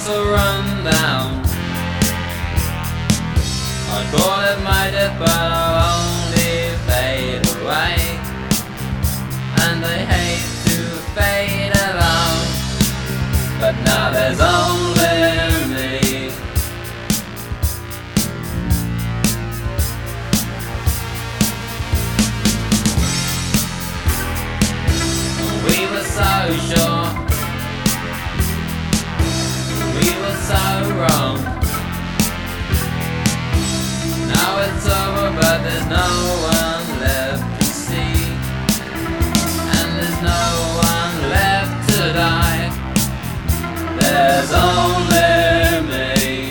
so run down. I call it my death, but I'll only fade away. And I hate to fade alone, but now there's only me. We were so sure, we were so wrong. Now it's over, but there's no one left to see, and there's no one left to die. There's only me.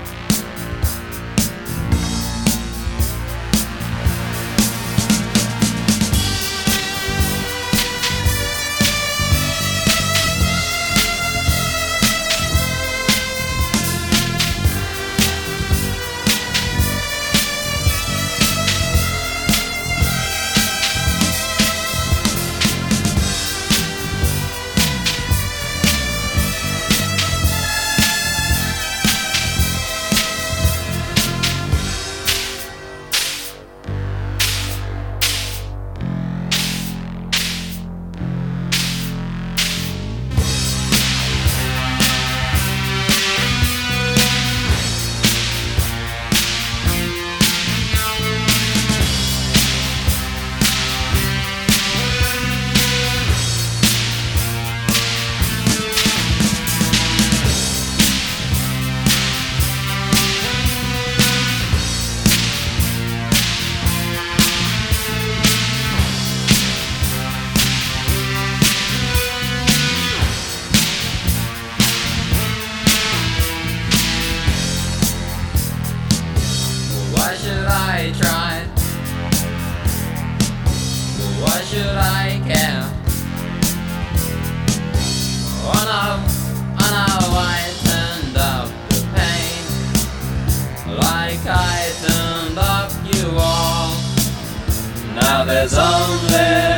Why should I try? Why should I care? Oh no, I turned up the pain, like I turned up you all. Now there's only